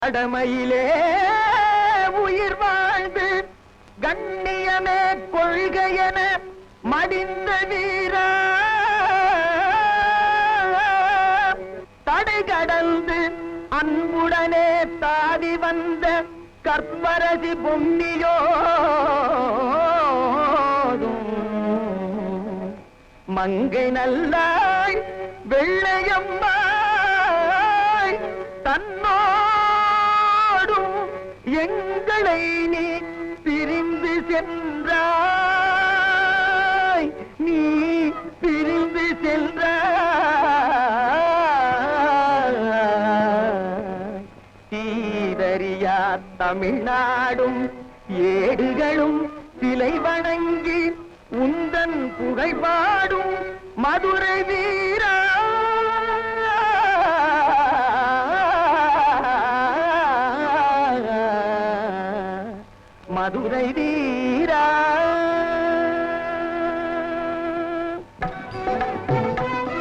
கடமையிலே உயிர் வாழ்ந்து கண்ணியமே கொள்கையென மடிந்த வீரா தடை கடந்து அன்புடனே தாவி வந்த கற்பரசி பொன்னியோ மங்கை நல்லாய் வெள்ளையம்மாய் தன்னோடும் எங்களை நீ பிரிந்து சென்றாய், நீ பிரிந்து சென்றாய். தீதறியா தமிழ்நாடும் ஏடுகளும் சிலை வணங்கி உந்தன் புகைபாடும் மதுரை வீரா, மதுரை வீரா.